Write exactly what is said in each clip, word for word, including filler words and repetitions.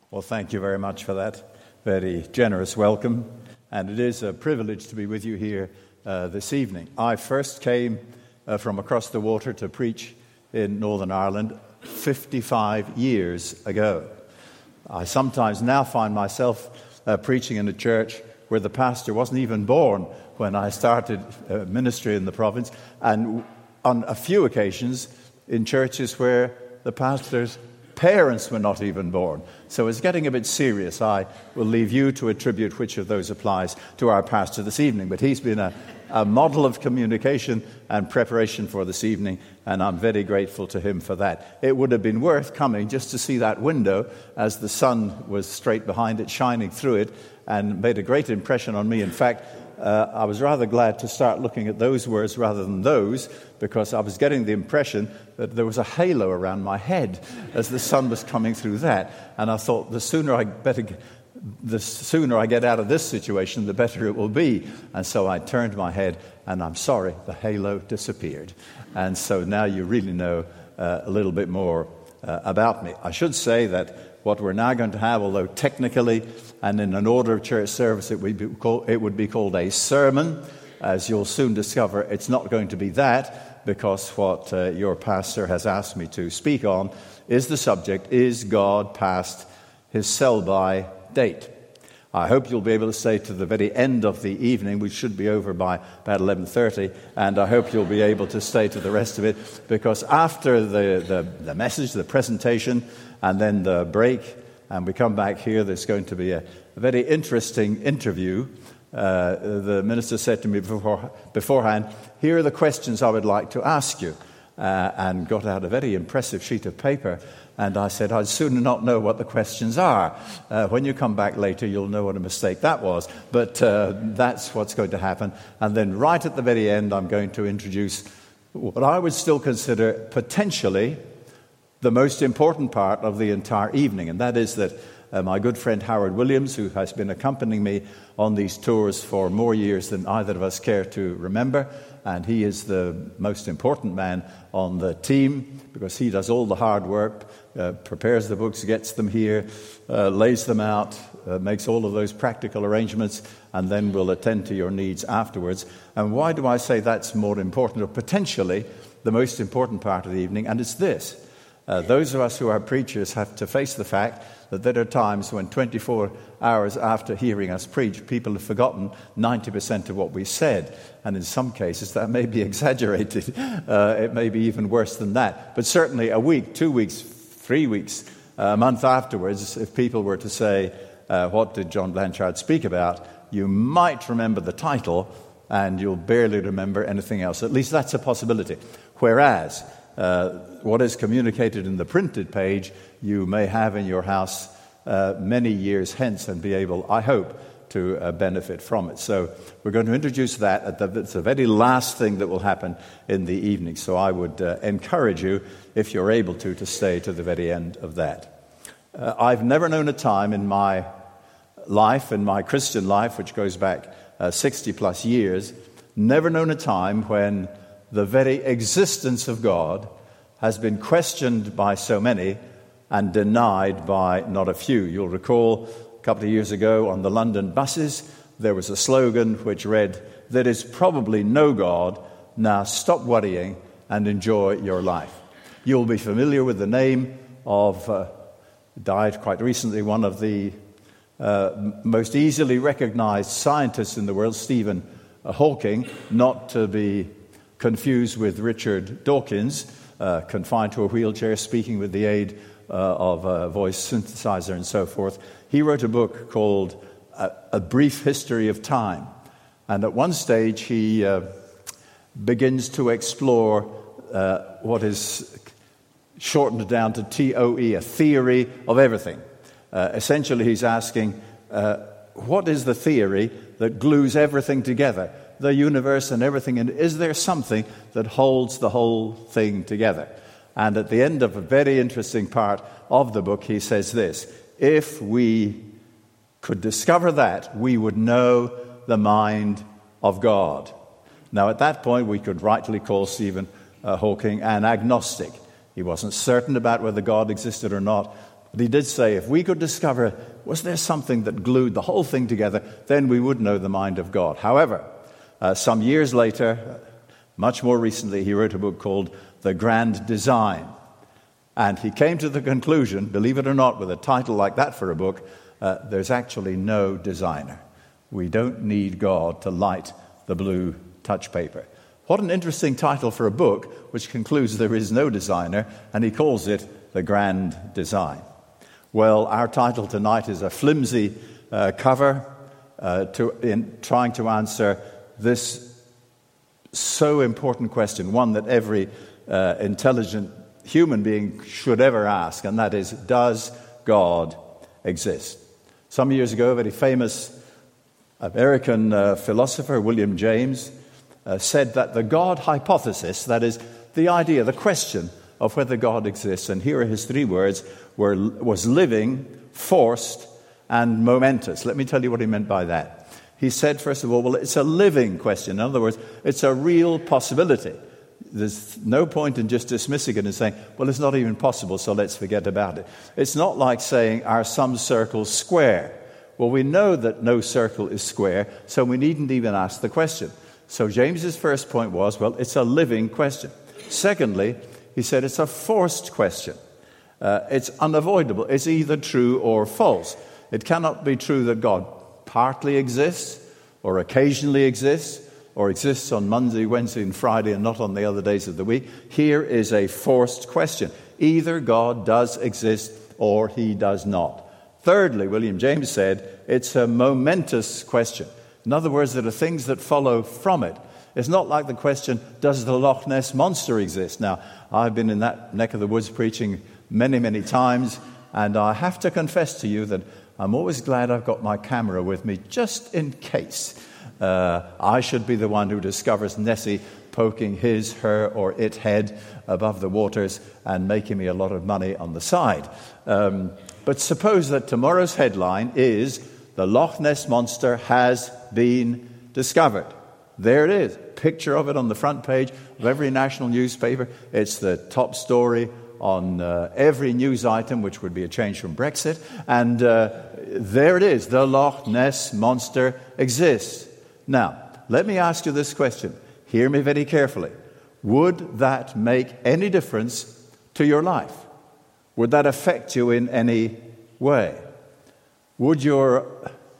Well, thank you very much for that very generous welcome. And it is a privilege to be with you here uh, this evening. I first came uh, from across the water to preach in Northern Ireland fifty-five years ago. I sometimes now find myself uh, preaching in a church where the pastor wasn't even born when I started uh, ministry in the province, and on a few occasions in churches where the pastor's parents were not even born. So it's getting a bit serious. I will leave you to attribute which of those applies to our pastor this evening. But he's been a, a model of communication and preparation for this evening, and I'm very grateful to him for that. It would have been worth coming just to see that window as the sun was straight behind it, shining through it, and made a great impression on me. In fact, Uh, I was rather glad to start looking at those words rather than those, because I was getting the impression that there was a halo around my head as the sun was coming through that. And I thought, the sooner I better, the sooner I get out of this situation, the better it will be. And so I turned my head, and I'm sorry, the halo disappeared. And so now you really know uh, a little bit more uh, about me. I should say that what we're now going to have, although technically and in an order of church service it would be called, it would be called a sermon, as you'll soon discover, it's not going to be that, because what uh, your pastor has asked me to speak on is the subject, is God past his sell-by date? I hope you'll be able to stay to the very end of the evening. We should be over by about eleven thirty, and I hope you'll be able to stay to the rest of it, because after the, the, the message, the presentation, and then the break, and we come back here, there's going to be a, a very interesting interview. Uh, the minister said to me before, beforehand, here are the questions I would like to ask you, uh, and got out a very impressive sheet of paper. And I said, I'd sooner not know what the questions are. Uh, when you come back later, you'll know what a mistake that was. But uh, that's what's going to happen. And then right at the very end, I'm going to introduce what I would still consider potentially the most important part of the entire evening. And that is that uh, my good friend Howard Williams, who has been accompanying me on these tours for more years than either of us care to remember, and he is the most important man on the team, because he does all the hard work, uh, prepares the books, gets them here, uh, lays them out, uh, makes all of those practical arrangements, and then will attend to your needs afterwards. And why do I say that's more important, or potentially the most important part of the evening? And it's this. Uh, those of us who are preachers have to face the fact that there are times when twenty-four hours after hearing us preach, people have forgotten ninety percent of what we said. And in some cases, that may be exaggerated. Uh, it may be even worse than that. But certainly a week, two weeks, three weeks, a month afterwards, if people were to say, uh, what did John Blanchard speak about, you might remember the title and you'll barely remember anything else. At least that's a possibility. Whereas Uh, what is communicated in the printed page, you may have in your house uh, many years hence and be able, I hope, to uh, benefit from it. So we're going to introduce that. At the, it's the very last thing that will happen in the evening. So I would uh, encourage you, if you're able to, to stay to the very end of that. Uh, I've never known a time in my life, in my Christian life, which goes back uh, sixty plus years, never known a time when the very existence of God has been questioned by so many and denied by not a few. You'll recall a couple of years ago on the London buses, there was a slogan which read, "There is probably no God, now stop worrying and enjoy your life." You'll be familiar with the name of, uh, died quite recently, one of the uh, most easily recognized scientists in the world, Stephen Hawking, not to be confused with Richard Dawkins, uh, confined to a wheelchair, speaking with the aid uh, of a voice synthesizer and so forth. He wrote a book called A, a Brief History of Time. And at one stage he uh, begins to explore uh, what is shortened down to T O E, a theory of everything. Uh, essentially he's asking, uh, what is the theory that glues everything together? The universe and everything, and is there something that holds the whole thing together? And at the end of a very interesting part of the book, he says this: if we could discover that, we would know the mind of God. Now, at that point, we could rightly call Stephen uh, Hawking an agnostic. He wasn't certain about whether God existed or not. But he did say, if we could discover, was there something that glued the whole thing together, then we would know the mind of God. However, uh, some years later, much more recently, he wrote a book called The Grand Design. And he came to the conclusion, believe it or not, with a title like that for a book, uh, there's actually no designer. We don't need God to light the blue touch paper. What an interesting title for a book which concludes there is no designer, and he calls it The Grand Design. Well, our title tonight is a flimsy uh, cover uh, to, in trying to answer this so important question, one that every uh, intelligent human being should ever ask, and that is, does God exist? Some years ago, a very famous American uh, philosopher, William James, uh, said that the God hypothesis, that is, the idea, the question of whether God exists, and here are his three words, were, was living, forced, and momentous. Let me tell you what he meant by that. He said, first of all, well, it's a living question. In other words, it's a real possibility. There's no point in just dismissing it and saying, well, it's not even possible, so let's forget about it. It's not like saying, are some circles square? Well, we know that no circle is square, so we needn't even ask the question. So James's first point was, well, it's a living question. Secondly, he said it's a forced question. Uh, it's unavoidable. It's either true or false. It cannot be true that God partly exists, or occasionally exists, or exists on Monday, Wednesday, and Friday, and not on the other days of the week. Here is a forced question. Either God does exist, or he does not. Thirdly, William James said, it's a momentous question. In other words, there are things that follow from it. It's not like the question, does the Loch Ness Monster exist? Now, I've been in that neck of the woods preaching many, many times, and I have to confess to you that I'm always glad I've got my camera with me, just in case uh, I should be the one who discovers Nessie poking his, her, or it head above the waters and making me a lot of money on the side. Um, but suppose that tomorrow's headline is, the Loch Ness Monster has been discovered. There it is, picture of it on the front page of every national newspaper. It's the top story on uh, every news item, which would be a change from Brexit. And uh, there it is, the Loch Ness Monster exists. Now, let me ask you this question. Hear me very carefully. Would that make any difference to your life? Would that affect you in any way? Would your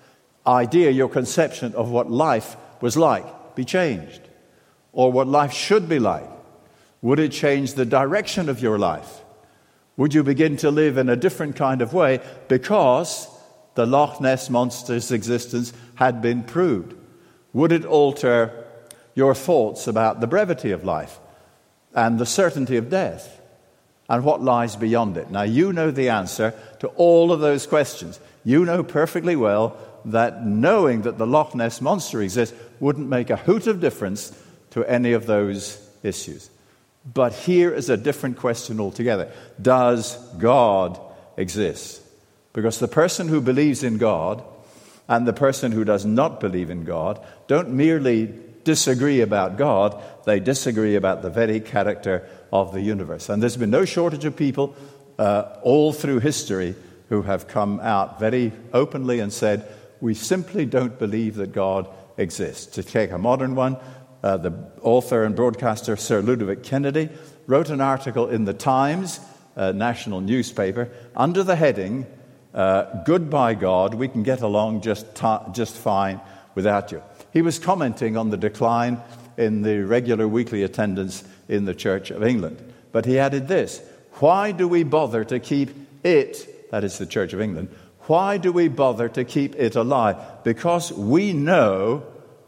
idea, your conception of what life was like be changed? Or what life should be like? Would it change the direction of your life? Would you begin to live in a different kind of way because the Loch Ness Monster's existence had been proved? Would it alter your thoughts about the brevity of life and the certainty of death and what lies beyond it? Now, you know the answer to all of those questions. You know perfectly well that knowing that the Loch Ness Monster exists wouldn't make a hoot of difference to any of those issues. But here is a different question altogether. Does God exist? Because the person who believes in God and the person who does not believe in God don't merely disagree about God, they disagree about the very character of the universe. And there's been no shortage of people uh, all through history who have come out very openly and said, we simply don't believe that God exists. To take a modern one, uh, the author and broadcaster Sir Ludovic Kennedy wrote an article in the Times, a national newspaper, under the heading, uh, Goodbye God, we can get along just, ta- just fine without you. He was commenting on the decline in the regular weekly attendance in the Church of England. But he added this, why do we bother to keep it, that is the Church of England, why do we bother to keep it alive? Because we know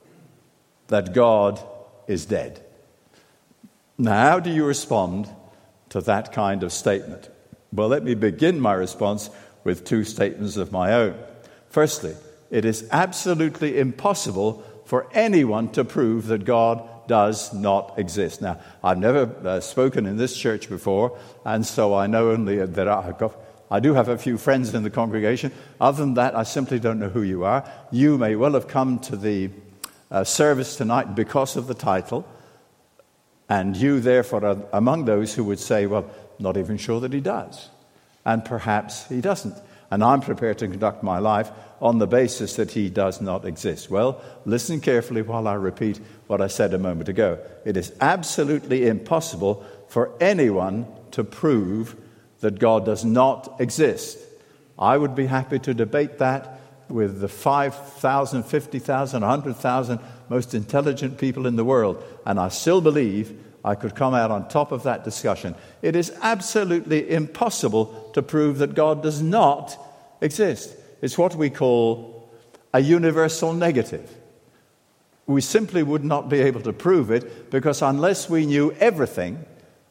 that God is dead. Now, how do you respond to that kind of statement? Well, let me begin my response with two statements of my own. Firstly, it is absolutely impossible for anyone to prove that God does not exist. Now, I've never uh, spoken in this church before, and so I know only that I, I do have a few friends in the congregation. Other than that, I simply don't know who you are. You may well have come to the uh, service tonight because of the title, and you, therefore, are among those who would say, well, not even sure that he does. and perhaps he doesn't. And I'm prepared to conduct my life on the basis that he does not exist. Well, listen carefully while I repeat what I said a moment ago. It is absolutely impossible for anyone to prove that God does not exist. I would be happy to debate that with the five thousand, fifty thousand, one hundred thousand most intelligent people in the world, and I still believe I could come out on top of that discussion. It is absolutely impossible to prove that God does not exist. It's what we call a universal negative. We simply would not be able to prove it because unless we knew everything,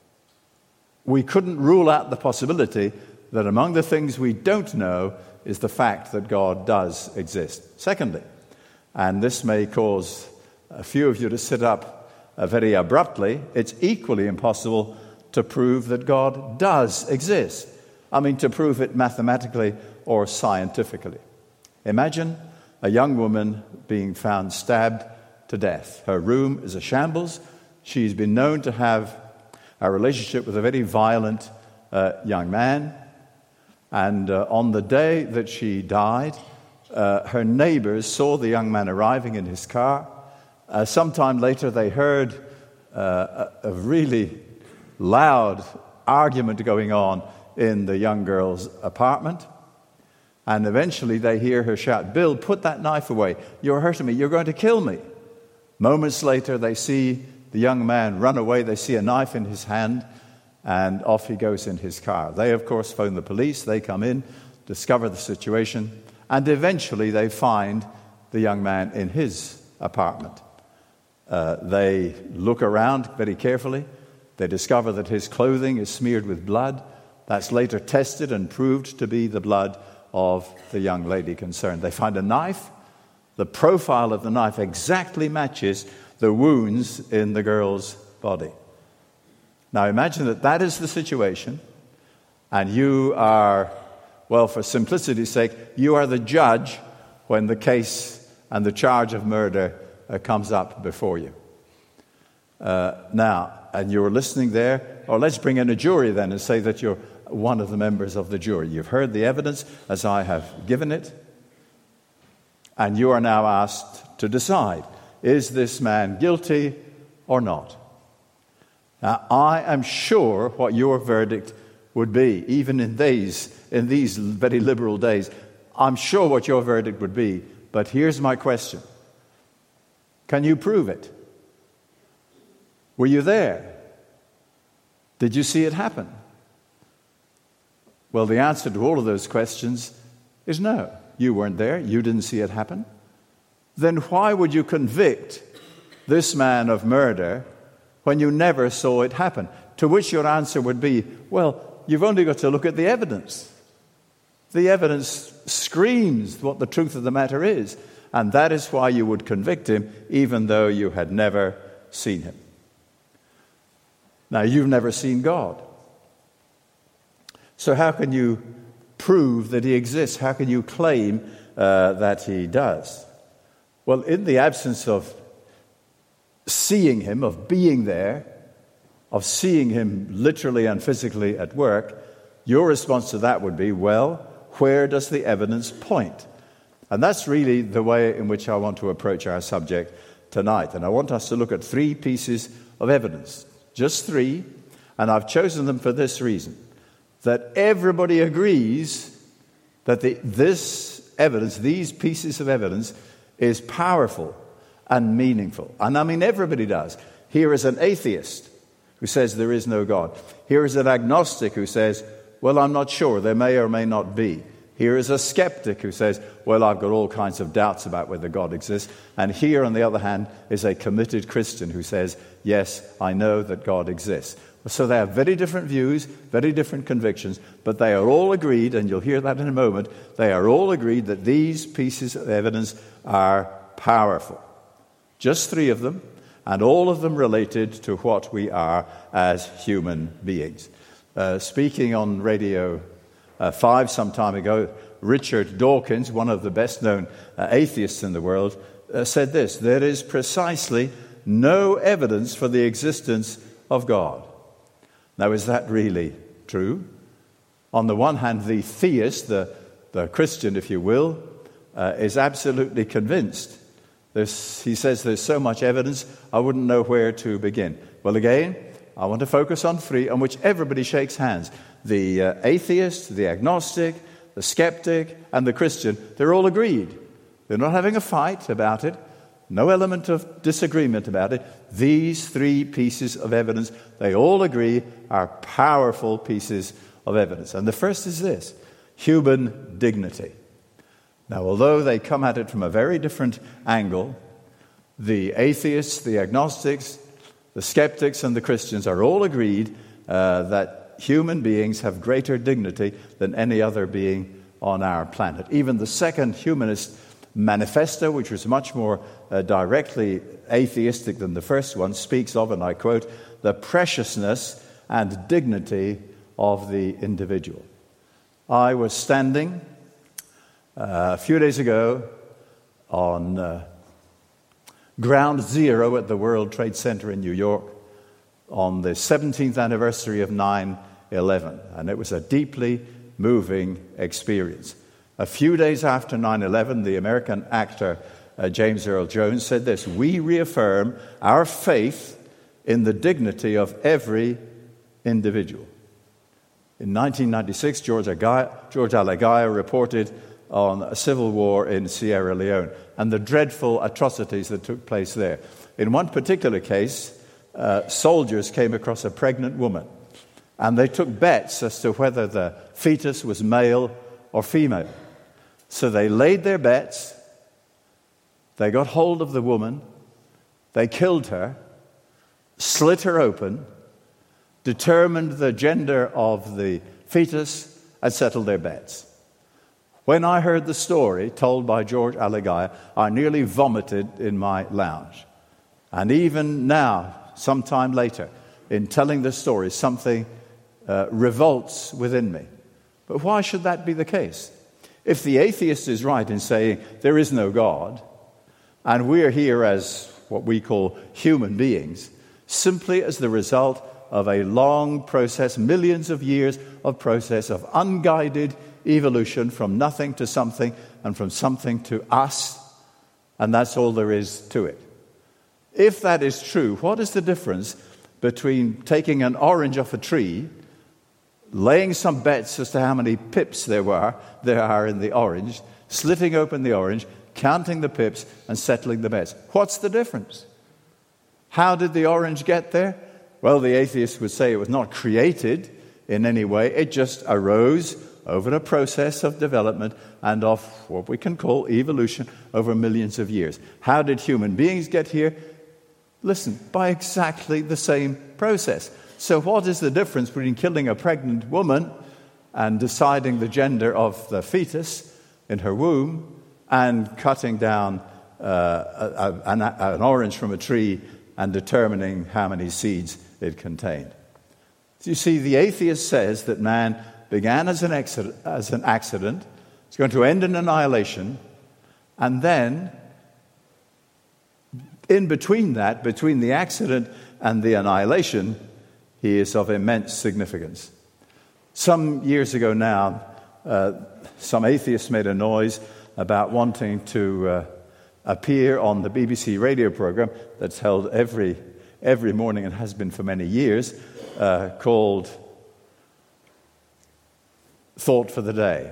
we couldn't rule out the possibility that among the things we don't know is the fact that God does exist. Secondly, and this may cause a few of you to sit up uh, very abruptly, it's equally impossible to prove that God does exist. I mean, to prove it mathematically or scientifically. Imagine a young woman being found stabbed to death. Her room is a shambles. She's been known to have a relationship with a very violent uh, young man. And uh, on the day that she died, uh, her neighbors saw the young man arriving in his car. Uh, sometime later, they heard uh, a, a really loud argument going on in the young girl's apartment. And eventually they hear her shout, "Bill, put that knife away. You're hurting me. You're going to kill me." Moments later, they see the young man run away. They see a knife in his hand, and off he goes in his car. They, of course, phone the police. They come in, discover the situation, and eventually they find the young man in his apartment. Uh, they look around very carefully. They discover that his clothing is smeared with blood. That's later tested and proved to be the blood of the young lady concerned. They find a knife. The profile of the knife exactly matches the wounds in the girl's body. Now imagine that that is the situation, and you are, well, for simplicity's sake, you are the judge when the case and the charge of murder uh, comes up before you. Uh, now, and you're listening there, or let's bring in a jury then and say that you're one of the members of the jury. You've heard the evidence as I have given it, and you are now asked to decide, is this man guilty or not? Now, I am sure what your verdict would be, even in these, in these very liberal days. I'm sure what your verdict would be, but here's my question. Can you prove it? Were you there? Did you see it happen? Well, the answer to all of those questions is no. You weren't there. You didn't see it happen. Then why would you convict this man of murder when you never saw it happen? To which your answer would be, well, you've only got to look at the evidence. The evidence screams what the truth of the matter is, and that is why you would convict him even though you had never seen him. Now, you've never seen God. So how can you prove that he exists? How can you claim uh, that he does? Well, in the absence of seeing him, of being there, of seeing him literally and physically at work, your response to that would be, well, where does the evidence point? And that's really the way in which I want to approach our subject tonight. And I want us to look at three pieces of evidence, just three, and I've chosen them for this reason, that everybody agrees that the, this evidence, these pieces of evidence, is powerful and meaningful. And I mean, everybody does. Here is an atheist who says there is no God. Here is an agnostic who says, well, I'm not sure, there may or may not be. Here is a skeptic who says, well, I've got all kinds of doubts about whether God exists. And here, on the other hand, is a committed Christian who says, yes, I know that God exists. So they have very different views, very different convictions, but they are all agreed, and you'll hear that in a moment, they are all agreed that these pieces of evidence are powerful. Just three of them, and all of them related to what we are as human beings. Uh, speaking on Radio uh, five some time ago, Richard Dawkins, one of the best-known uh, atheists in the world, uh, said this: there is precisely no evidence for the existence of God. Now, is that really true? On the one hand, the theist, the, the Christian, if you will, uh, is absolutely convinced. There's, he says there's so much evidence, I wouldn't know where to begin. Well, again, I want to focus on three on which everybody shakes hands. The uh, atheist, the agnostic, the skeptic, and the Christian, they're all agreed. They're not having a fight about it. No element of disagreement about it. These three pieces of evidence, they all agree, are powerful pieces of evidence. And the first is this: human dignity. Now, although they come at it from a very different angle, the atheists, the agnostics, the skeptics, and the Christians are all agreed uh, that human beings have greater dignity than any other being on our planet. Even the second humanist manifesto, which was much more uh, directly atheistic than the first one, speaks of, and I quote, the preciousness and dignity of the individual. I was standing uh, a few days ago on uh, ground zero at the World Trade Center in New York on the seventeenth anniversary of nine eleven, and it was a deeply moving experience. A few days after nine eleven, the American actor uh, James Earl Jones said this: "We reaffirm our faith in the dignity of every individual." In nineteen ninety-six, George Agaya, George Alagaya reported on a civil war in Sierra Leone and the dreadful atrocities that took place there. In one particular case, uh, soldiers came across a pregnant woman, and they took bets as to whether the fetus was male or female. So they laid their bets, they got hold of the woman, they killed her, slit her open, determined the gender of the fetus, and settled their bets. When I heard the story told by George Alagaya, I nearly vomited in my lounge. And even now, sometime later, in telling the story, something uh, revolts within me. But why should that be the case? If the atheist is right in saying there is no God, and we're here as what we call human beings, simply as the result of a long process, millions of years of process of unguided evolution from nothing to something and from something to us, and that's all there is to it. If that is true, what is the difference between taking an orange off a tree, laying some bets as to how many pips there were there are in the orange, slitting open the orange, counting the pips, and settling the bets? What's the difference? How did the orange get there? Well, the atheist would say it was not created in any way. It just arose over a process of development and of what we can call evolution over millions of years. How did human beings get here? Listen, by exactly the same process. So what is the difference between killing a pregnant woman and deciding the gender of the fetus in her womb and cutting down uh, a, a, an, an orange from a tree and determining how many seeds it contained? So you see, the atheist says that man began as an, accident, as an accident, it's going to end in annihilation, and then in between that, between the accident and the annihilation, he is of immense significance. Some years ago now, uh, some atheists made a noise about wanting to uh, appear on the B B C radio program that's held every every morning and has been for many years, uh, called Thought for the Day.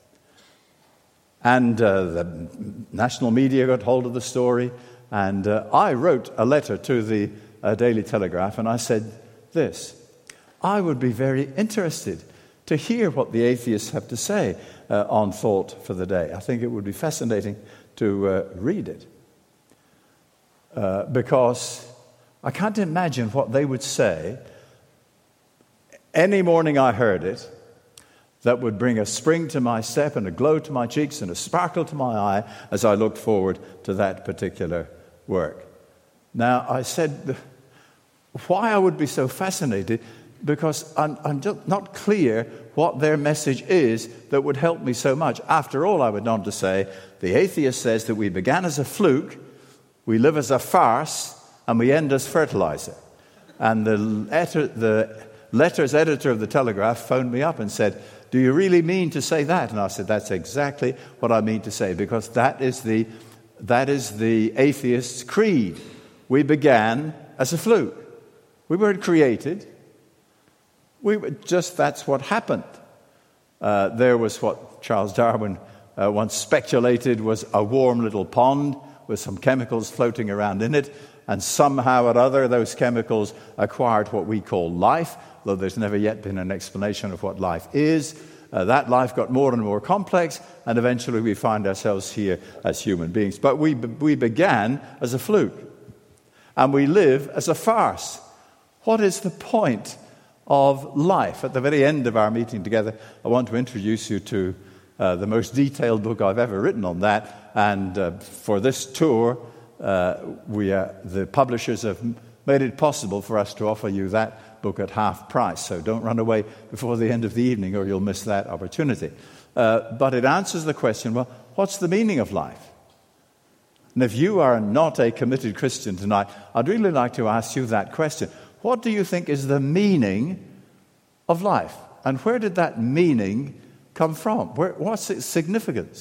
And uh, the national media got hold of the story, and uh, I wrote a letter to the uh, Daily Telegraph, and I said this: I would be very interested to hear what the atheists have to say uh, on Thought for the Day. I think it would be fascinating to uh, read it, uh, because I can't imagine what they would say any morning I heard it that would bring a spring to my step and a glow to my cheeks and a sparkle to my eye as I looked forward to that particular work. Now, I said why I would be so fascinated, because I'm, I'm just not clear what their message is that would help me so much. After all, I went on to say, the atheist says that we began as a fluke, we live as a farce, and we end as fertilizer. And the, letter, the letter's editor of the Telegraph phoned me up and said, "Do you really mean to say that?" And I said, "That's exactly what I mean to say, because that is the that is the atheist's creed. We began as a fluke. We weren't created. We were just that's what happened. Uh, there was what Charles Darwin uh, once speculated was a warm little pond with some chemicals floating around in it, and somehow or other those chemicals acquired what we call life, though there's never yet been an explanation of what life is. Uh, that life got more and more complex, and eventually we find ourselves here as human beings. But we we began as a fluke, and we live as a farce. What is the point of life? At the very end of our meeting together, I want to introduce you to uh, the most detailed book I've ever written on that. And uh, for this tour, uh, we uh, the publishers have made it possible for us to offer you that book at half price. So don't run away before the end of the evening, or you'll miss that opportunity. Uh, but it answers the question, well, what's the meaning of life? And if you are not a committed Christian tonight, I'd really like to ask you that question. What do you think is the meaning of life? And where did that meaning come from? Where, what's its significance?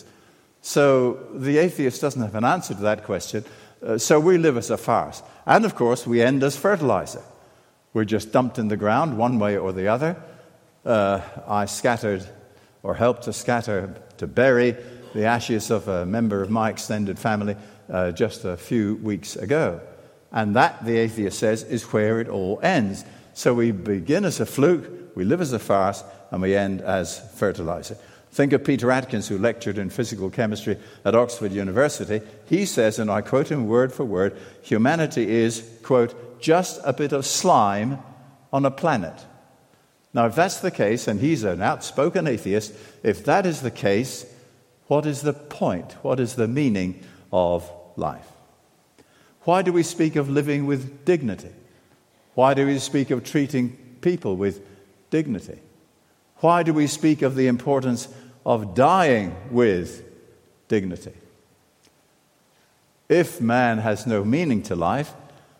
So the atheist doesn't have an answer to that question. Uh, so we live as a farce. And of course, we end as fertilizer. We're just dumped in the ground one way or the other. Uh, I scattered, or helped to scatter, to bury the ashes of a member of my extended family uh, just a few weeks ago. And that, the atheist says, is where it all ends. So we begin as a fluke, we live as a farce, and we end as fertilizer. Think of Peter Atkins, who lectured in physical chemistry at Oxford University. He says, and I quote him word for word, humanity is, quote, just a bit of slime on a planet. Now, if that's the case, and he's an outspoken atheist, if that is the case, what is the point? What is the meaning of life? Why do we speak of living with dignity? Why do we speak of treating people with dignity? Why do we speak of the importance of dying with dignity? If man has no meaning to life,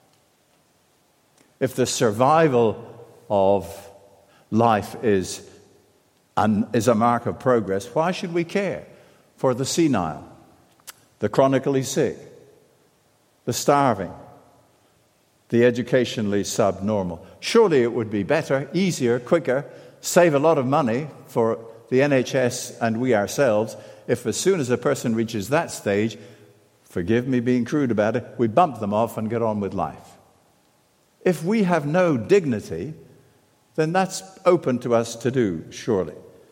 if the survival of life is, an, is a mark of progress, why should we care for the senile, the chronically sick, the starving, the educationally subnormal? Surely it would be better, easier, quicker, save a lot of money for the N H S and we ourselves if as soon as a person reaches that stage, forgive me being crude about it, we bump them off and get on with life. If we have no dignity, then that's open to us to do, surely.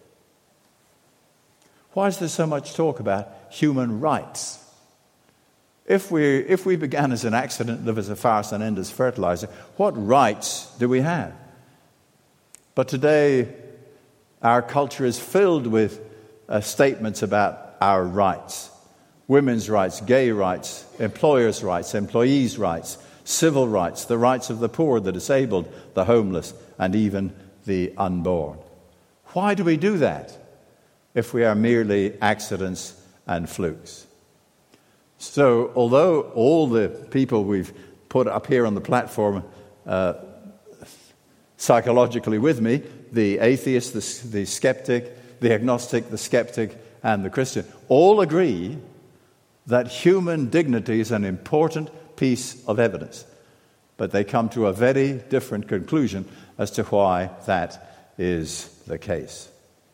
Why is there so much talk about human rights? If we if we began as an accident, live as a farce, and end as fertilizer, what rights do we have? But today, our culture is filled with uh, statements about our rights. Women's rights, gay rights, employers' rights, employees' rights, civil rights, the rights of the poor, the disabled, the homeless, and even the unborn. Why do we do that if we are merely accidents and flukes? So, although all the people we've put up here on the platform uh, psychologically with me, the atheist, the, the skeptic, the agnostic, the skeptic, and the Christian, all agree that human dignity is an important piece of evidence. But they come to a very different conclusion as to why that is the case.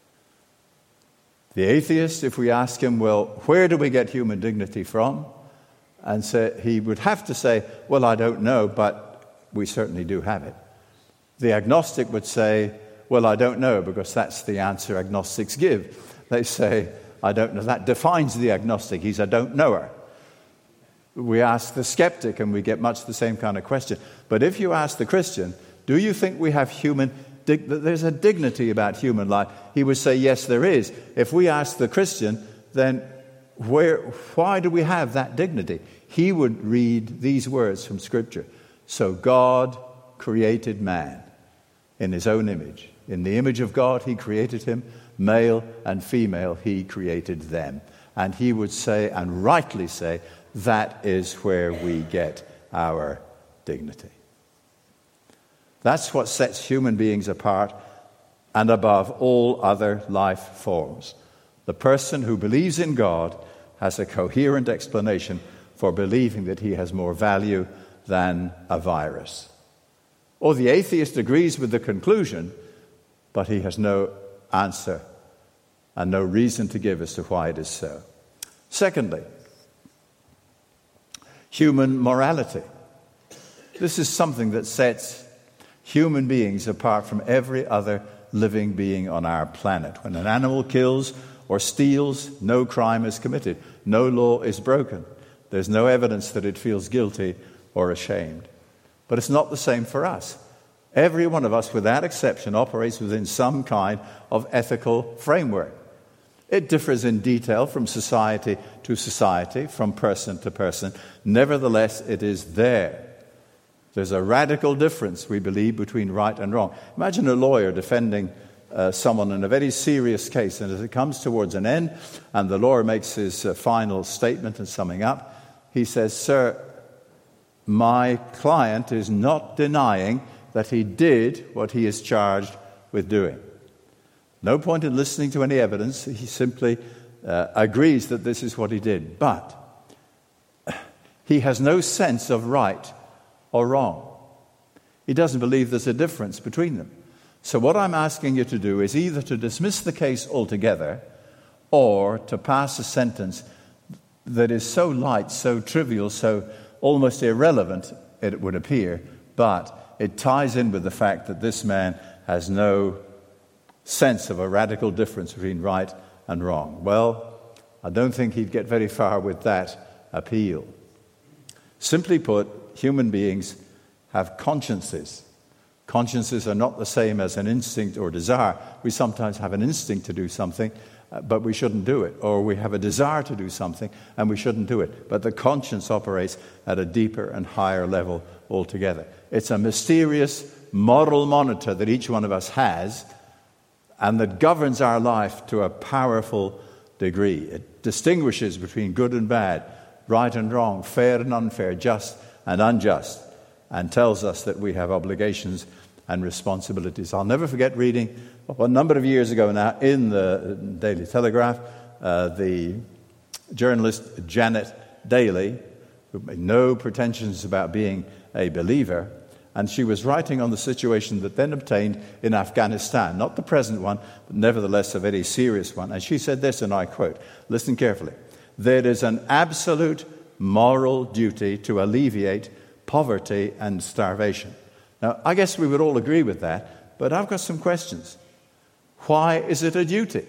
The atheist, if we ask him, well, where do we get human dignity from? And say, he would have to say, well, I don't know, but we certainly do have it. The agnostic would say, well, I don't know, because that's the answer agnostics give. They say, I don't know. That defines the agnostic. He's a don't-knower. We ask the skeptic, and we get much the same kind of question. But if you ask the Christian, do you think we have human dig- there's a dignity about human life? He would say, yes, there is. If we ask the Christian, then where, why do we have that dignity? He would read these words from Scripture. So God created man in his own image. In the image of God, he created him. Male and female, he created them. And he would say, and rightly say, that is where we get our dignity. That's what sets human beings apart and above all other life forms. The person who believes in God has a coherent explanation for believing that he has more value than a virus. Or the atheist agrees with the conclusion, but he has no answer and no reason to give as to why it is so. Secondly, human morality. This is something that sets human beings apart from every other living being on our planet. When an animal kills or steals, no crime is committed. No law is broken. There's no evidence that it feels guilty or ashamed. But it's not the same for us. Every one of us, without exception, operates within some kind of ethical framework. It differs in detail from society to society, from person to person. Nevertheless, it is there. There's a radical difference, we believe, between right and wrong. Imagine a lawyer defending uh, someone in a very serious case, and as it comes towards an end, and the lawyer makes his uh, final statement and summing up, he says, "Sir, my client is not denying that he did what he is charged with doing." No point in listening to any evidence. He simply uh, agrees that this is what he did. But he has no sense of right or wrong. He doesn't believe there's a difference between them. So what I'm asking you to do is either to dismiss the case altogether or to pass a sentence that is so light, so trivial, so almost irrelevant, it would appear, but it ties in with the fact that this man has no sense of a radical difference between right and wrong. Well, I don't think he'd get very far with that appeal. Simply put, human beings have consciences. Consciences are not the same as an instinct or desire. We sometimes have an instinct to do something, uh, but we shouldn't do it. Or we have a desire to do something, and we shouldn't do it. But the conscience operates at a deeper and higher level altogether. It's a mysterious moral monitor that each one of us has, and that governs our life to a powerful degree. It distinguishes between good and bad, right and wrong, fair and unfair, just and unjust, and tells us that we have obligations and responsibilities. I'll never forget reading, well, a number of years ago now, in the Daily Telegraph, uh, the journalist Janet Daly, who made no pretensions about being a believer, and she was writing on the situation that then obtained in Afghanistan, not the present one, but nevertheless a very serious one. And she said this, and I quote, listen carefully, "There is an absolute moral duty to alleviate poverty and starvation." Now, I guess we would all agree with that, but I've got some questions. Why is it a duty?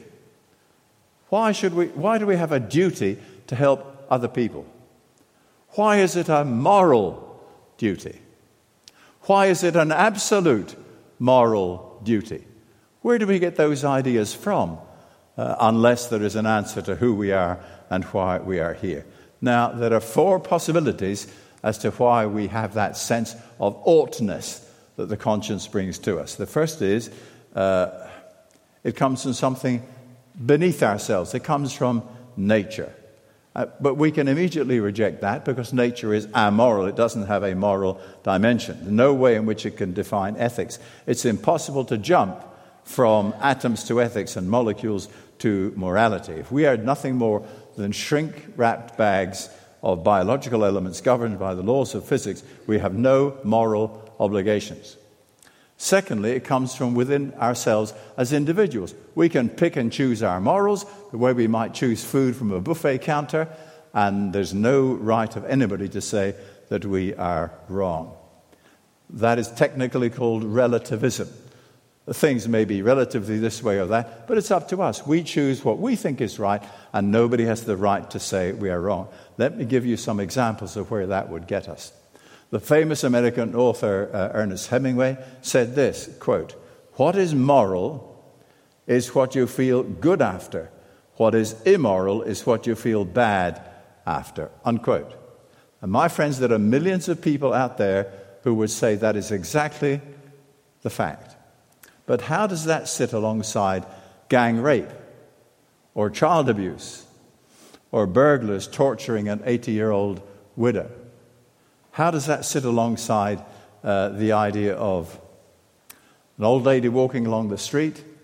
Why should we? Why do we have a duty to help other people? Why is it a moral duty? Why is it an absolute moral duty? Where do we get those ideas from, uh, unless there is an answer to who we are and why we are here? Now, there are four possibilities as to why we have that sense of oughtness that the conscience brings to us. The first is, uh, it comes from something beneath ourselves. It comes from nature. Uh, but we can immediately reject that because nature is amoral. It doesn't have a moral dimension. There's no way in which it can define ethics. It's impossible to jump from atoms to ethics and molecules to morality. If we are nothing more than shrink-wrapped bags of biological elements governed by the laws of physics, we have no moral obligations. Secondly, it comes from within ourselves as individuals. We can pick and choose our morals, the way we might choose food from a buffet counter, and there's no right of anybody to say that we are wrong. That is technically called relativism. Things may be relatively this way or that, but it's up to us. We choose what we think is right, and nobody has the right to say we are wrong. Let me give you some examples of where that would get us. The famous American author uh, Ernest Hemingway said this, quote, "What is moral is what you feel good after. What is immoral is what you feel bad after," unquote. And my friends, there are millions of people out there who would say that is exactly the fact. But how does that sit alongside gang rape or child abuse or burglars torturing an eighty-year-old widow? How does that sit alongside uh, the idea of an old lady walking along the street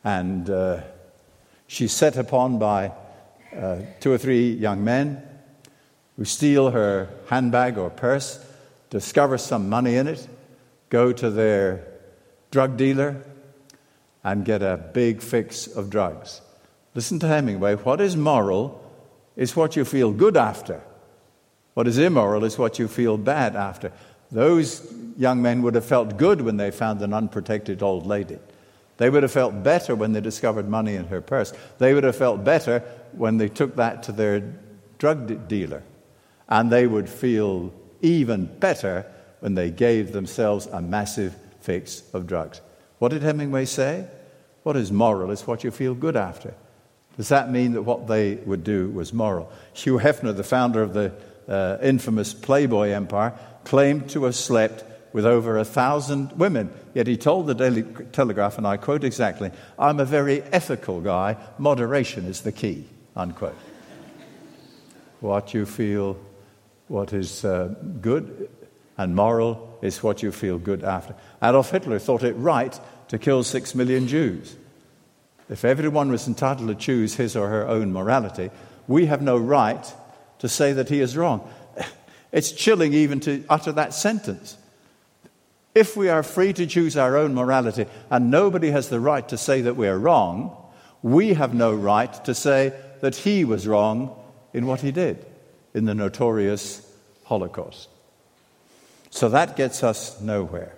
And uh, she's set upon by uh, two or three young men who steal her handbag or purse, discover some money in it, go to their drug dealer, and get a big fix of drugs. Listen to Hemingway. What is moral is what you feel good after. What is immoral is what you feel bad after. Those young men would have felt good when they found an unprotected old lady. They would have felt better when they discovered money in her purse. They would have felt better when they took that to their drug de- dealer. And they would feel even better when they gave themselves a massive fix of drugs. What did Hemingway say? What is moral is what you feel good after. Does that mean that what they would do was moral? Hugh Hefner, the founder of the uh, infamous Playboy empire, claimed to have slept with over a thousand women. Yet he told the Daily Telegraph, and I quote exactly, "I'm a very ethical guy. Moderation is the key," unquote. What you feel, what is uh, good and moral is what you feel good after. Adolf Hitler thought it right to kill six million Jews. If everyone was entitled to choose his or her own morality, we have no right to say that he is wrong. It's chilling even to utter that sentence. If we are free to choose our own morality and nobody has the right to say that we are wrong, we have no right to say that he was wrong in what he did in the notorious Holocaust. So that gets us nowhere.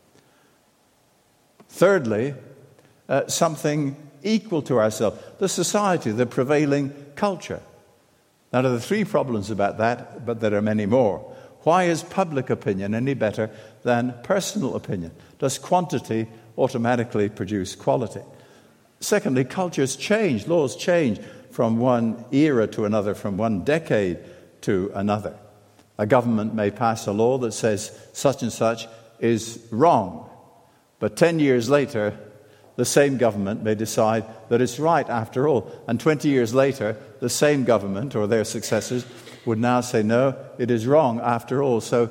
Thirdly, uh, something equal to ourselves, the society, the prevailing culture. Now, there are three problems about that, but there are many more. Why is public opinion any better than personal opinion? Does quantity automatically produce quality? Secondly, cultures change, laws change from one era to another, from one decade to another. A government may pass a law that says such and such is wrong, but ten years later, the same government may decide that it's right after all. And twenty years later, the same government or their successors would now say, no, it is wrong after all. So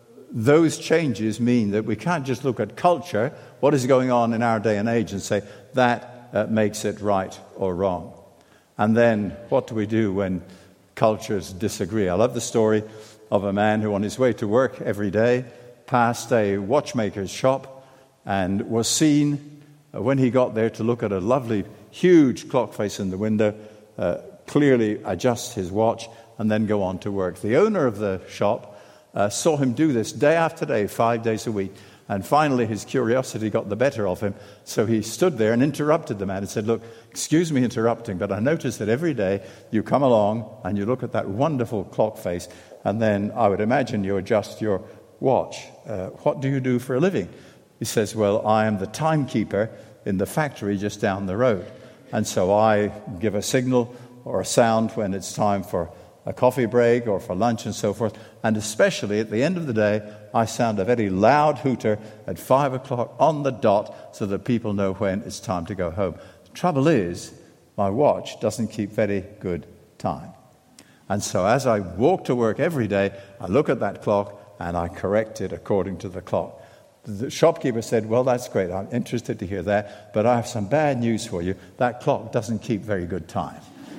those changes mean that we can't just look at culture, what is going on in our day and age, and say that uh, makes it right or wrong. And then what do we do when cultures disagree? I love the story of a man who on his way to work every day passed a watchmaker's shop and was seen when he got there to look at a lovely, huge clock face in the window, uh, clearly adjust his watch, and then go on to work. The owner of the shop uh, saw him do this day after day, five days a week, and finally his curiosity got the better of him, so he stood there and interrupted the man and said, "Look, excuse me interrupting, but I notice that every day you come along and you look at that wonderful clock face, and then I would imagine you adjust your watch. Uh, what do you do for a living?" He says, "Well, I am the timekeeper in the factory just down the road. And so I give a signal or a sound when it's time for a coffee break or for lunch and so forth. And especially at the end of the day, I sound a very loud hooter at five o'clock on the dot so that people know when it's time to go home. The trouble is, my watch doesn't keep very good time. And so as I walk to work every day, I look at that clock and I correct it according to the clock." The shopkeeper said, "Well, that's great. I'm interested to hear that, but I have some bad news for you. That clock doesn't keep very good time."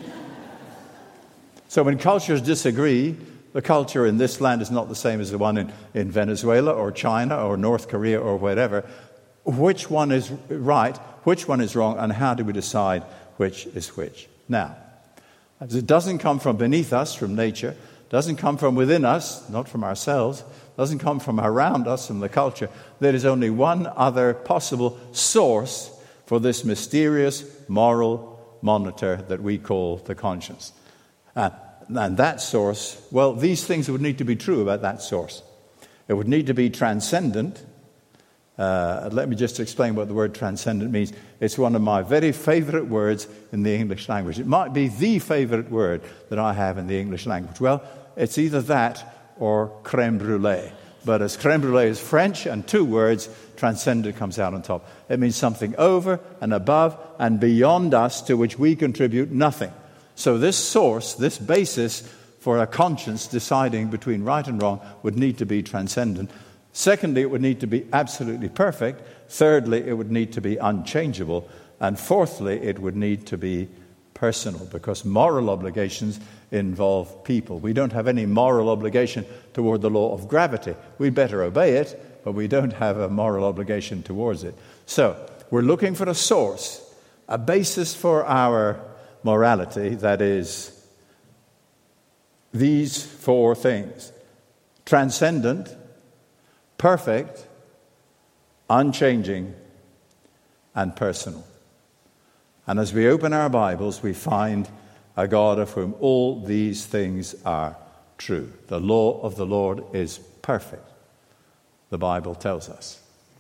So when cultures disagree, the culture in this land is not the same as the one in, in Venezuela or China or North Korea or whatever. Which one is right, which one is wrong, and how do we decide which is which? Now, it doesn't come from beneath us, from nature, doesn't come from within us, not from ourselves, doesn't come from around us, from the culture. There is only one other possible source for this mysterious moral monitor that we call the conscience. Uh, and that source, well, these things would need to be true about that source. It would need to be transcendent. Uh, let me just explain what the word transcendent means. It's one of my very favorite words in the English language. It might be the favorite word that I have in the English language. Well, it's either that or crème brûlée. But as crème brûlée is French and two words, transcendent comes out on top. It means something over and above and beyond us to which we contribute nothing. So this source, this basis for a conscience deciding between right and wrong would need to be transcendent. Secondly, it would need to be absolutely perfect. Thirdly, it would need to be unchangeable. And fourthly, it would need to be personal, because moral obligations involve people. We don't have any moral obligation toward the law of gravity. We'd better obey it, but we don't have a moral obligation towards it. So, we're looking for a source, a basis for our morality that is these four things: transcendent, perfect, unchanging, and personal. And as we open our Bibles, we find a God of whom all these things are true. The law of the Lord is perfect, the Bible tells us.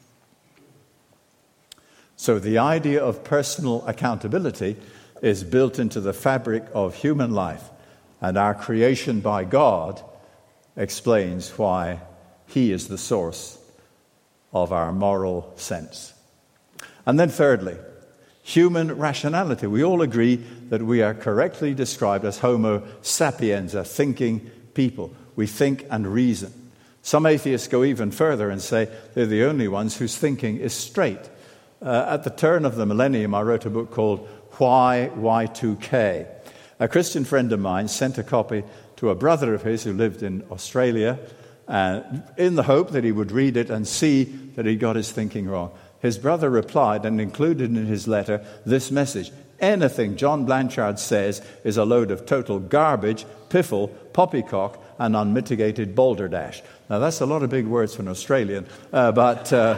So the idea of personal accountability is built into the fabric of human life, and our creation by God explains why He is the source of our moral sense. And then thirdly, human rationality. We all agree that we are correctly described as Homo sapiens, a thinking people. We think and reason. Some atheists go even further and say they're the only ones whose thinking is straight. Uh, at the turn of the millennium, I wrote a book called Why Y two K. A Christian friend of mine sent a copy to a brother of his who lived in Australia, uh, in the hope that he would read it and see that he got his thinking wrong. His brother replied and included in his letter this message: anything John Blanchard says is a load of total garbage, piffle, poppycock, and unmitigated balderdash. Now, that's a lot of big words for an Australian, uh, but uh,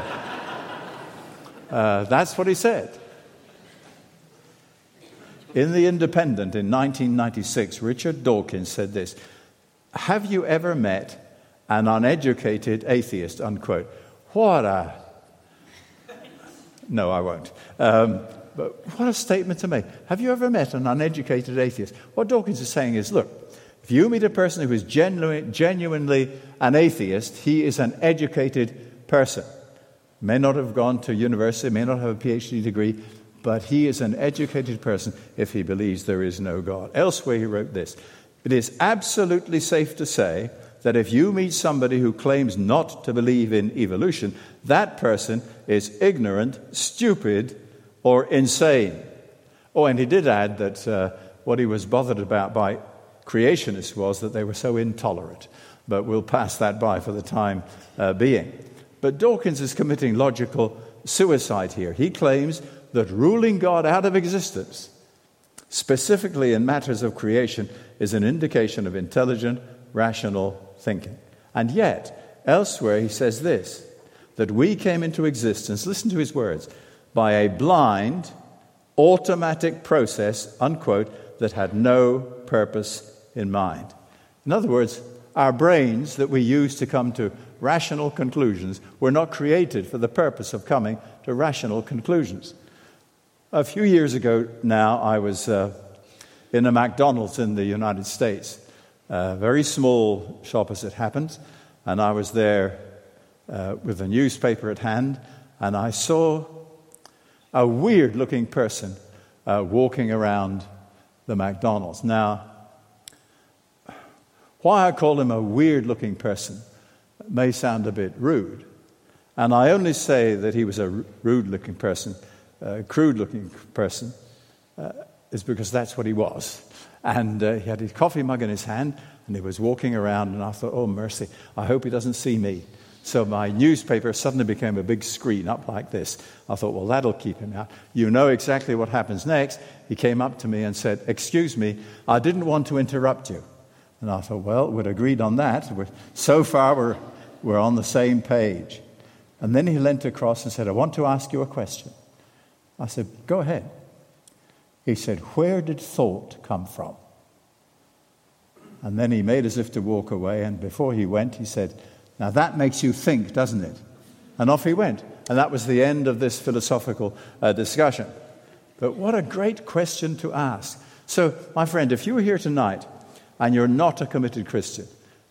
uh, that's what he said. In The Independent in nineteen ninety-six, Richard Dawkins said this: have you ever met an uneducated atheist, unquote. What a... No, I won't. Um, but what a statement to make. Have you ever met an uneducated atheist? What Dawkins is saying is, look, if you meet a person who is genu- genuinely an atheist, he is an educated person. May not have gone to university, may not have a P H D degree, but he is an educated person if he believes there is no God. Elsewhere he wrote this: it is absolutely safe to say that if you meet somebody who claims not to believe in evolution, that person is ignorant, stupid, or insane. Oh, and he did add that uh, what he was bothered about by creationists was that they were so intolerant. But we'll pass that by for the time uh, being. But Dawkins is committing logical suicide here. He claims that ruling God out of existence, specifically in matters of creation, is an indication of intelligent, rational thinking. And yet, elsewhere he says this, that we came into existence, listen to his words, by a blind, automatic process, unquote, that had no purpose in mind. In other words, our brains that we use to come to rational conclusions were not created for the purpose of coming to rational conclusions. A few years ago now, I was uh, in a McDonald's in the United States. A very small shop as it happens, and I was there uh, with a newspaper at hand, and I saw a weird-looking person uh, walking around the McDonald's. Now, why I call him a weird-looking person may sound a bit rude, and I only say that he was a rude-looking person, a crude-looking person, uh, is because that's what he was. And uh, he had his coffee mug in his hand, and he was walking around, and I thought, oh, mercy, I hope he doesn't see me. So my newspaper suddenly became a big screen up like this. I thought, well, that'll keep him out. You know exactly what happens next. He came up to me and said, excuse me, I didn't want to interrupt you. And I thought, well, we'd agreed on that. We're, so far, we're, we're on the same page. And then he leant across and said, I want to ask you a question. I said, go ahead. He said, where did thought come from? And then he made as if to walk away, and before he went, he said, now that makes you think, doesn't it? And off he went. And that was the end of this philosophical uh, discussion. But what a great question to ask. So, my friend, if you are here tonight and you're not a committed Christian,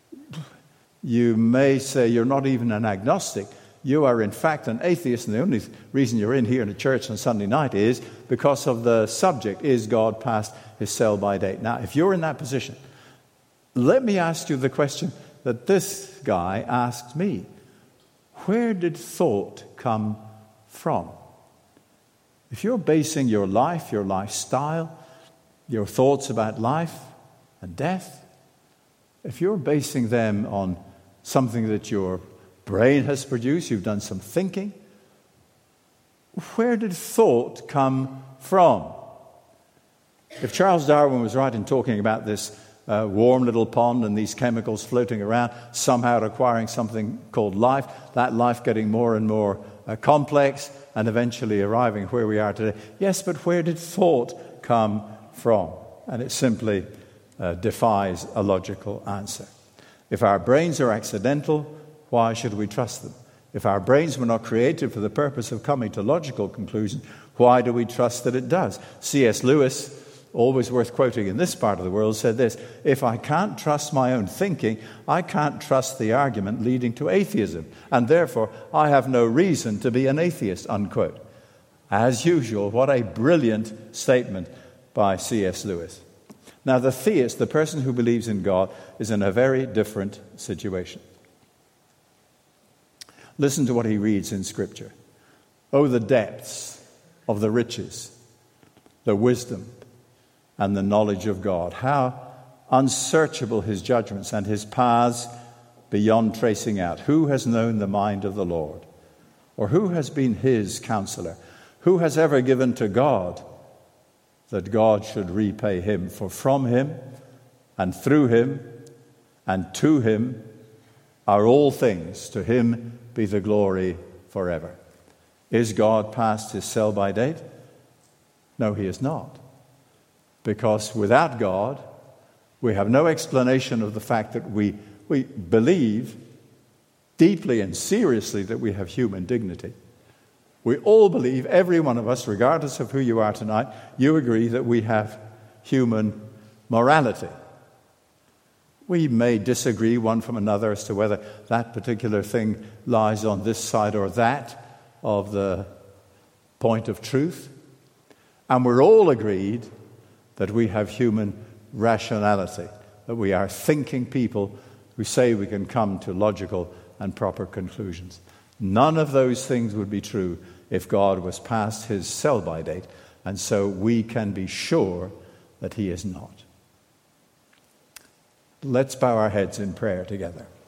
you may say you're not even an agnostic. You are, in fact, an atheist, and the only reason you're in here in the church on Sunday night is because of the subject, is God past his sell-by date? Now, if you're in that position, let me ask you the question that this guy asked me. Where did thought come from? If you're basing your life, your lifestyle, your thoughts about life and death, if you're basing them on something that your brain has produced, you've done some thinking, where did thought come from? If Charles Darwin was right in talking about this uh, warm little pond and these chemicals floating around, somehow requiring something called life, that life getting more and more uh, complex and eventually arriving where we are today. Yes, but where did thought come from? And it simply uh, defies a logical answer. If our brains are accidental, why should we trust them? If our brains were not created for the purpose of coming to logical conclusions, why do we trust that it does? C S Lewis, always worth quoting in this part of the world, said this: if I can't trust my own thinking, I can't trust the argument leading to atheism, and therefore I have no reason to be an atheist, unquote. As usual, what a brilliant statement by C S Lewis. Now, the theist, the person who believes in God, is in a very different situation. Listen to what he reads in Scripture. Oh, the depths of the riches, the wisdom, and the knowledge of God. How unsearchable his judgments and his paths beyond tracing out. Who has known the mind of the Lord? Or who has been his counselor? Who has ever given to God that God should repay him? For from him and through him and to him are all things. To him be the glory forever. Is God past his sell-by date? No, he is not. Because without God, we have no explanation of the fact that we, we believe deeply and seriously that we have human dignity. We all believe, every one of us, regardless of who you are tonight, you agree that we have human morality. We may disagree one from another as to whether that particular thing lies on this side or that of the point of truth. And we're all agreed that we have human rationality, that we are thinking people who say we can come to logical and proper conclusions. None of those things would be true if God was past his sell-by date, and so we can be sure that he is not. Let's bow our heads in prayer together.